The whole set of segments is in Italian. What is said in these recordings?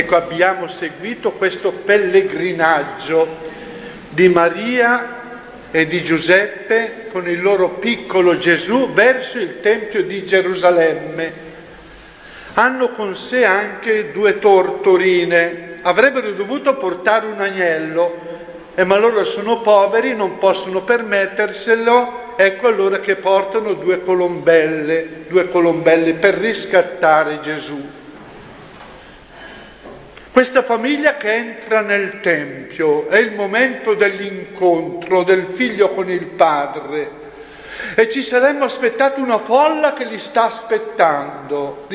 Ecco, abbiamo seguito questo pellegrinaggio di Maria e di Giuseppe con il loro piccolo Gesù verso il Tempio di Gerusalemme. Hanno con sé anche 2 tortorine, avrebbero dovuto portare un agnello, ma loro sono poveri, non possono permetterselo, ecco allora che portano 2 colombelle per riscattare Gesù. Questa famiglia che entra nel Tempio è il momento dell'incontro del figlio con il padre. E ci saremmo aspettati una folla che li sta aspettando.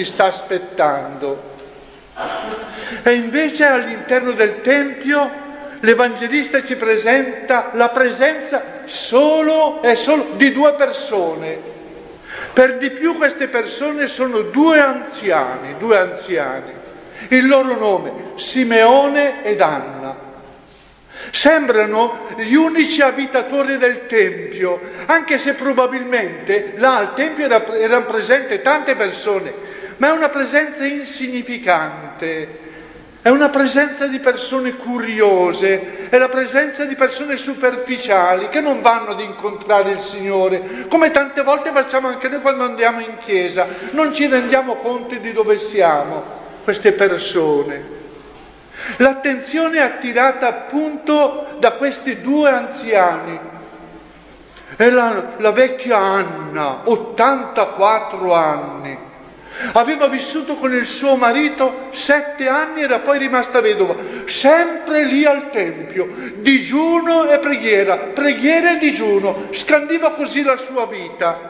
E invece all'interno del Tempio l'Evangelista ci presenta la presenza solo di 2 persone. Per di più queste persone sono 2 anziani. Il loro nome, Simeone ed Anna. Sembrano gli unici abitatori del Tempio, anche se probabilmente là al Tempio erano presenti tante persone, ma è una presenza insignificante, è una presenza di persone curiose, è la presenza di persone superficiali che non vanno ad incontrare il Signore, come tante volte facciamo anche noi quando andiamo in chiesa, non ci rendiamo conto di dove siamo, queste persone. L'attenzione è attirata appunto da questi 2 anziani. E la vecchia Anna, 84 anni, aveva vissuto con il suo marito 7 anni, era poi rimasta vedova, sempre lì al Tempio, digiuno e preghiera e digiuno, scandiva così la sua vita.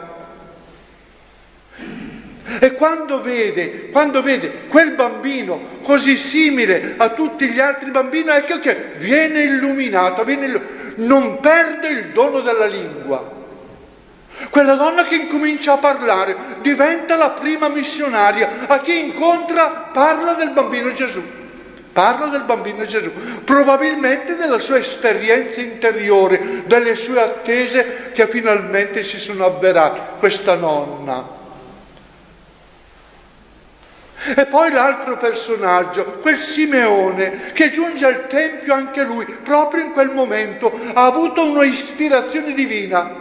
E quando vede quel bambino così simile a tutti gli altri bambini, ecco che viene illuminato, non perde il dono della lingua. Quella donna che incomincia a parlare diventa la prima missionaria, a chi incontra parla del bambino Gesù, probabilmente della sua esperienza interiore, delle sue attese che finalmente si sono avverate, questa nonna. E poi l'altro personaggio, quel Simeone, che giunge al Tempio anche lui, proprio in quel momento, ha avuto un'ispirazione divina.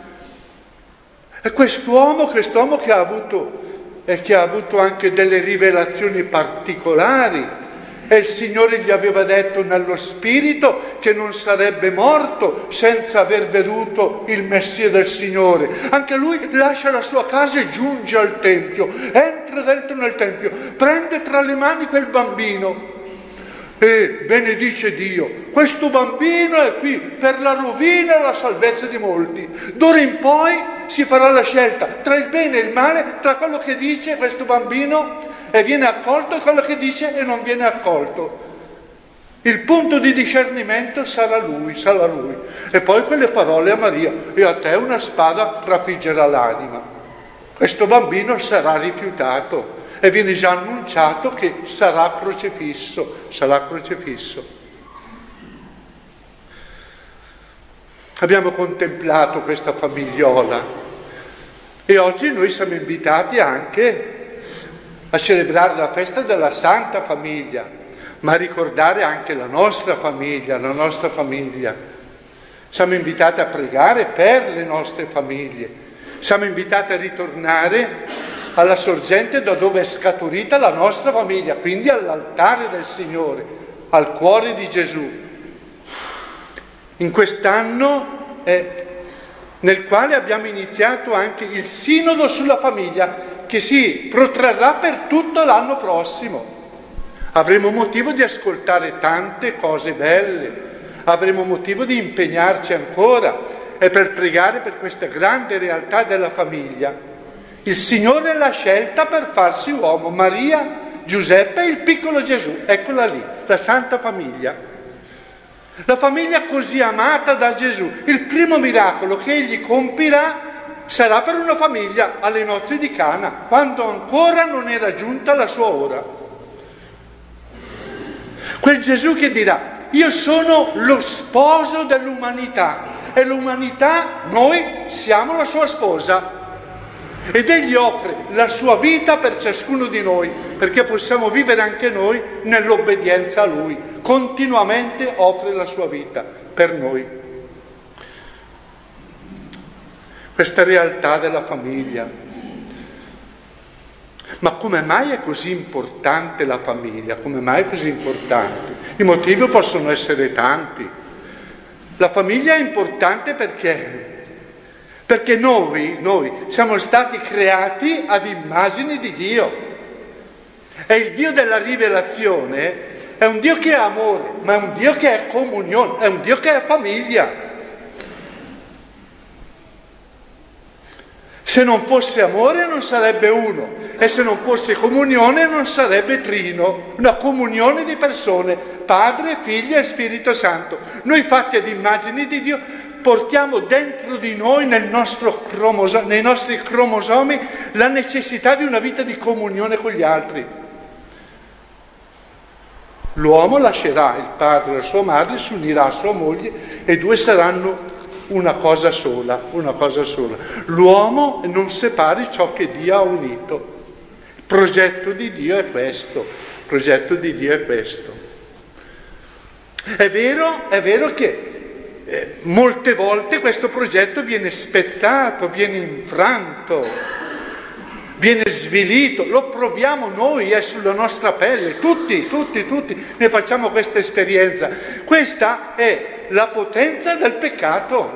E quest'uomo che ha avuto anche delle rivelazioni particolari, e il Signore gli aveva detto nello spirito che non sarebbe morto senza aver veduto il Messia del Signore. Anche lui lascia la sua casa e giunge al Tempio, entra dentro nel Tempio, prende tra le mani quel bambino e benedice Dio. Questo bambino è qui per la rovina e la salvezza di molti. D'ora in poi si farà la scelta tra il bene e il male, tra quello che dice questo bambino e viene accolto e quello che dice e non viene accolto. Il punto di discernimento sarà lui. E poi quelle parole a Maria: e a te una spada trafiggerà l'anima. Questo bambino sarà rifiutato e viene già annunciato che sarà crocifisso. Abbiamo contemplato questa famigliola e oggi noi siamo invitati anche a celebrare la festa della Santa Famiglia, ma a ricordare anche la nostra famiglia. Siamo invitati a pregare per le nostre famiglie, siamo invitati a ritornare alla sorgente da dove è scaturita la nostra famiglia, quindi all'altare del Signore, al cuore di Gesù. In quest'anno nel quale abbiamo iniziato anche il Sinodo sulla famiglia, che si protrarrà per tutto l'anno prossimo. Avremo motivo di ascoltare tante cose belle, avremo motivo di impegnarci ancora e per pregare per questa grande realtà della famiglia. Il Signore l'ha scelta per farsi uomo, Maria, Giuseppe e il piccolo Gesù, eccola lì, la Santa Famiglia. La famiglia così amata da Gesù. Il primo miracolo che egli compirà sarà per una famiglia alle nozze di Cana, quando ancora non era giunta la sua ora. Quel Gesù che dirà: io sono lo sposo dell'umanità e l'umanità, noi siamo la sua sposa. Ed Egli offre la sua vita per ciascuno di noi, perché possiamo vivere anche noi nell'obbedienza a Lui. Continuamente offre la sua vita per noi. Questa realtà della famiglia. Ma come mai è così importante la famiglia? Come mai è così importante? I motivi possono essere tanti. La famiglia è importante perché noi siamo stati creati ad immagine di Dio. E il Dio della rivelazione è un Dio che è amore, ma è un Dio che è comunione, è un Dio che è famiglia. Se non fosse amore non sarebbe uno, e se non fosse comunione non sarebbe trino, una comunione di persone, Padre, Figlio e Spirito Santo. Noi fatti ad immagine di Dio portiamo dentro di noi, nei nostri cromosomi, la necessità di una vita di comunione con gli altri. L'uomo lascerà il padre e la sua madre, si unirà a sua moglie e due saranno una cosa sola. L'uomo non separi ciò che Dio ha unito. Il progetto di Dio è questo. È vero che molte volte questo progetto viene spezzato, viene infranto, viene svilito, lo proviamo noi, è sulla nostra pelle, tutti ne facciamo questa esperienza. Questa è la potenza del peccato,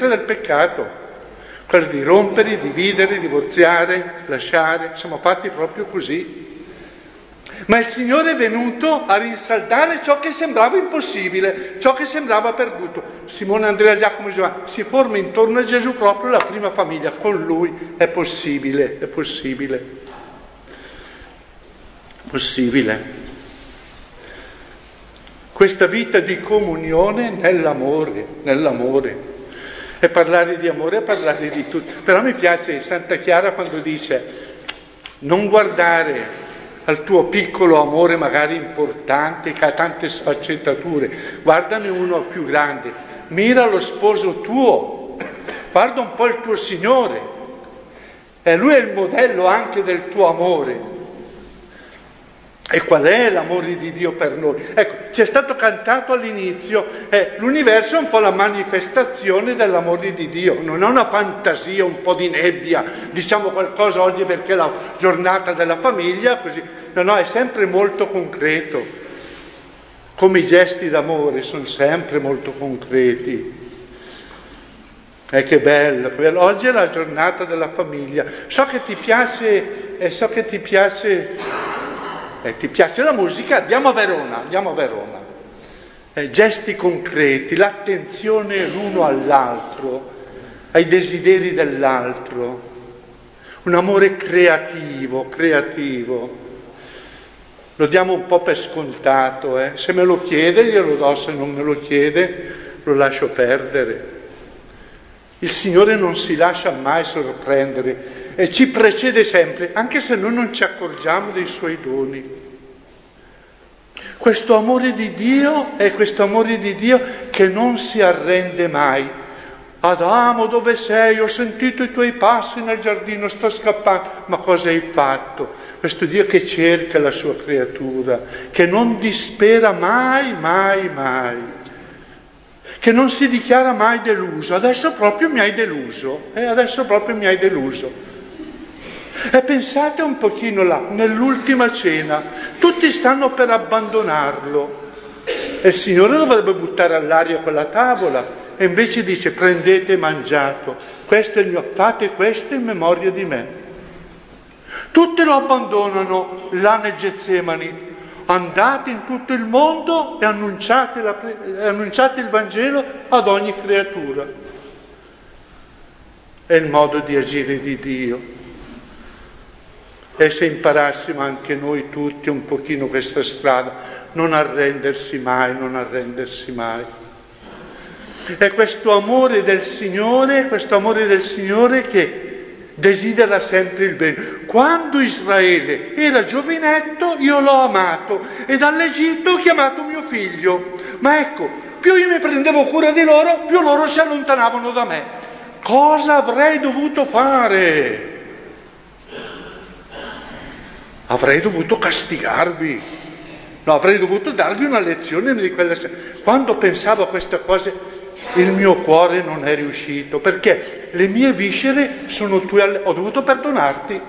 quella di rompere, dividere, divorziare, lasciare, siamo fatti proprio così. Ma il Signore è venuto a rinsaldare ciò che sembrava impossibile, ciò che sembrava perduto. Simone, Andrea, Giacomo e Giovanni, si forma intorno a Gesù proprio la prima famiglia. Con Lui è possibile. Questa vita di comunione nell'amore. E parlare di amore è parlare di tutto. Però mi piace Santa Chiara quando dice: non guardare al tuo piccolo amore magari importante che ha tante sfaccettature, guardane uno più grande, mira lo sposo tuo, guarda un po' il tuo Signore, e Lui è il modello anche del tuo amore. E qual è l'amore di Dio per noi? Ecco, ci è stato cantato all'inizio, l'universo è un po' la manifestazione dell'amore di Dio, non è una fantasia, un po' di nebbia, diciamo qualcosa oggi perché è la giornata della famiglia, così. No, è sempre molto concreto, come i gesti d'amore sono sempre molto concreti. Che bello, oggi è la giornata della famiglia, so che ti piace la musica, andiamo a Verona. Gesti concreti, l'attenzione l'uno all'altro, ai desideri dell'altro, un amore creativo. Lo diamo un po' per scontato, se me lo chiede glielo do, se non me lo chiede lo lascio perdere. Il Signore non si lascia mai sorprendere e ci precede sempre, anche se noi non ci accorgiamo dei Suoi doni. Questo amore di Dio è questo amore di Dio che non si arrende mai. Adamo, dove sei? Ho sentito i tuoi passi nel giardino, sto scappando. Ma cosa hai fatto? Questo Dio che cerca la sua creatura, che non dispera mai, che non si dichiara mai deluso. Adesso proprio mi hai deluso. E pensate un pochino là, nell'ultima cena, tutti stanno per abbandonarlo. E il Signore dovrebbe buttare all'aria quella tavola. E invece dice: prendete e mangiate, fate questo in memoria di me. Tutti lo abbandonano là nel Getsemani. Andate in tutto il mondo e annunciate il Vangelo ad ogni creatura. È il modo di agire di Dio. E se imparassimo anche noi tutti un pochino questa strada, non arrendersi mai. È questo amore del Signore che desidera sempre il bene. Quando Israele era giovinetto io l'ho amato e dall'Egitto ho chiamato mio figlio. Ma ecco, più io mi prendevo cura di loro, più loro si allontanavano da me. Cosa avrei dovuto fare? avrei dovuto castigarvi, no, avrei dovuto darvi una lezione di quella sera. Quando pensavo a queste cose il mio cuore non è riuscito, perché le mie viscere sono tue, ho dovuto perdonarti.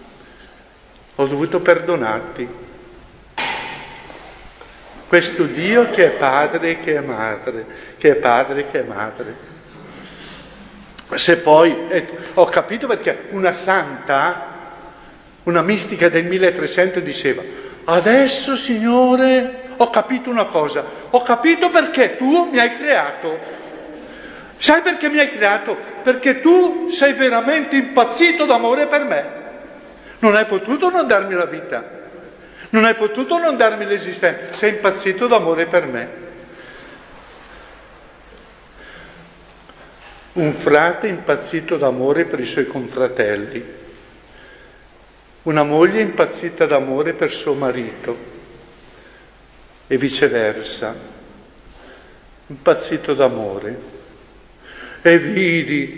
Questo Dio che è padre e che è madre, che è padre e che è madre. Se poi, ho capito perché una santa, una mistica del 1300 diceva: adesso Signore ho capito una cosa, ho capito perché tu mi hai creato. Sai perché mi hai creato? Perché tu sei veramente impazzito d'amore per me. Non hai potuto non darmi la vita. Non hai potuto non darmi l'esistenza, sei impazzito d'amore per me. Un frate impazzito d'amore per i suoi confratelli, una moglie impazzita d'amore per suo marito e viceversa, impazzito d'amore. E vidi,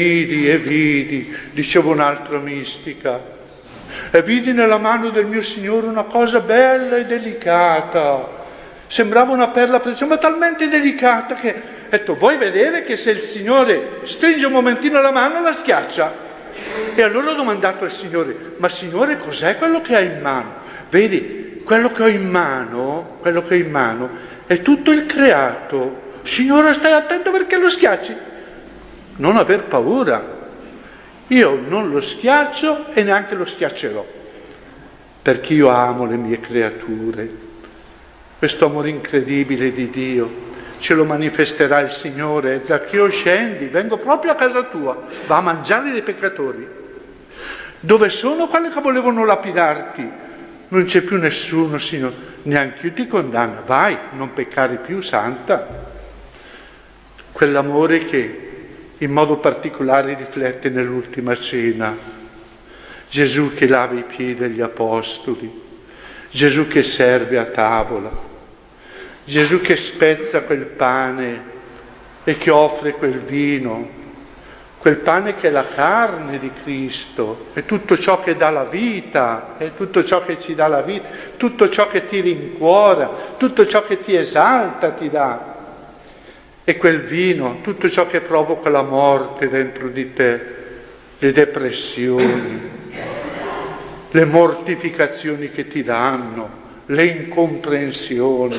diceva un'altra mistica, e vidi nella mano del mio Signore una cosa bella e delicata, sembrava una perla preziosa, ma talmente delicata che, ho detto, vuoi vedere che se il Signore stringe un momentino la mano la schiaccia? E allora ho domandato al Signore: ma Signore, cos'è quello che hai in mano? Vedi, quello che ho in mano è tutto il creato. Signore, stai attento perché lo schiacci. Non aver paura. Io non lo schiaccio e neanche lo schiaccerò, perché io amo le mie creature. Questo amore incredibile di Dio ce lo manifesterà il Signore. Zaccheo, scendi, vengo proprio a casa tua, va a mangiare dei peccatori. Dove sono quelli che volevano lapidarti? Non c'è più nessuno, Signore, neanche io ti condanno. Vai, non peccare più, santa. Quell'amore che in modo particolare riflette nell'ultima cena. Gesù che lava i piedi agli apostoli, Gesù che serve a tavola, Gesù che spezza quel pane e che offre quel vino, quel pane che è la carne di Cristo, è tutto ciò che dà la vita, è tutto ciò che ci dà la vita, tutto ciò che ti rincuora, tutto ciò che ti esalta ti dà. E quel vino, tutto ciò che provoca la morte dentro di te, le depressioni, le mortificazioni che ti danno, le incomprensioni.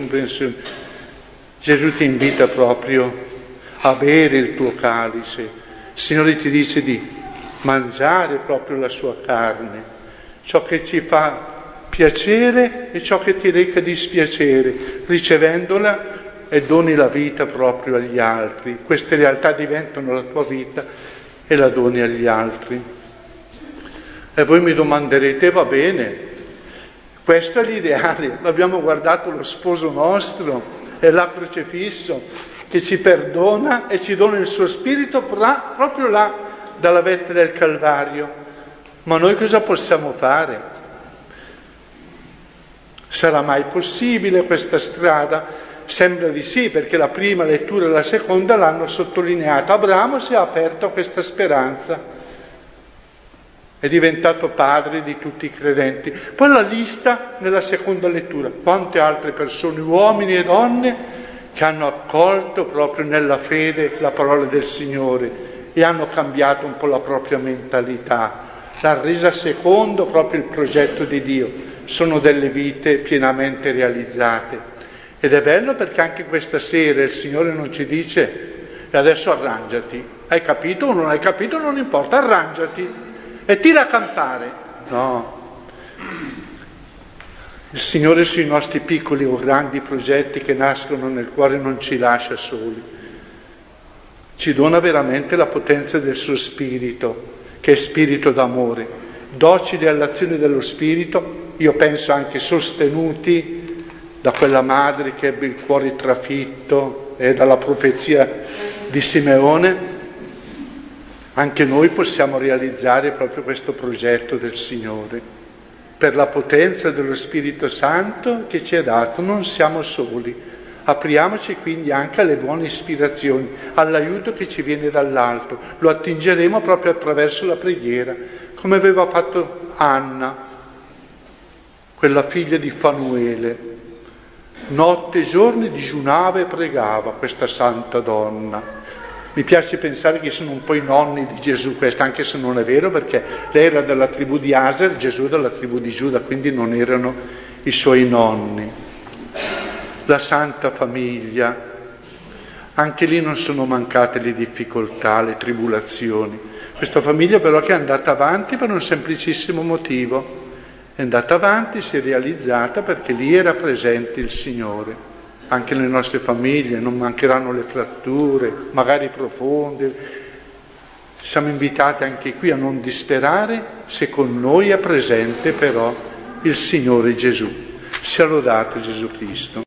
Gesù ti invita proprio a bere il tuo calice. Il Signore ti dice di mangiare proprio la sua carne, ciò che ci fa piacere e ciò che ti reca dispiacere, ricevendola e doni la vita proprio agli altri. Queste realtà diventano la tua vita e la doni agli altri. E voi mi domanderete: va bene, questo è l'ideale, abbiamo guardato lo sposo nostro, è là crocifisso, che ci perdona e ci dona il suo spirito proprio là, dalla vetta del Calvario. Ma noi cosa possiamo fare? Sarà mai possibile questa strada? Sembra di sì, perché la prima lettura e la seconda l'hanno sottolineato. Abramo si è aperto a questa speranza, è diventato padre di tutti i credenti. Poi la lista nella seconda lettura, quante altre persone, uomini e donne, che hanno accolto proprio nella fede la parola del Signore e hanno cambiato un po' la propria mentalità, l'ha resa secondo proprio il progetto di Dio. Sono delle vite pienamente realizzate. Ed è bello perché anche questa sera il Signore non ci dice: e adesso arrangiati, hai capito o non hai capito, non importa, arrangiati e tira a campare. No, il Signore sui nostri piccoli o grandi progetti che nascono nel cuore non ci lascia soli, ci dona veramente la potenza del suo spirito, che è spirito d'amore, docili all'azione dello spirito, io penso anche sostenuti da quella madre che ebbe il cuore trafitto e dalla profezia di Simeone. Anche noi possiamo realizzare proprio questo progetto del Signore. Per la potenza dello Spirito Santo che ci è dato, non siamo soli. Apriamoci quindi anche alle buone ispirazioni, all'aiuto che ci viene dall'alto. Lo attingeremo proprio attraverso la preghiera, come aveva fatto Anna. quella figlia di Fanuele. Notte e giorni digiunava e pregava questa santa donna. Mi piace pensare che sono un po' i nonni di Gesù questa, anche se non è vero, perché lei era della tribù di Aser, Gesù della tribù di Giuda, quindi non erano i suoi nonni. La Santa Famiglia, anche lì non sono mancate le difficoltà, le tribulazioni. Questa famiglia però che è andata avanti per un semplicissimo motivo. È andata avanti, si è realizzata perché lì era presente il Signore. Anche nelle nostre famiglie non mancheranno le fratture, magari profonde. Siamo invitati anche qui a non disperare se con noi è presente però il Signore Gesù. Sia lodato Gesù Cristo.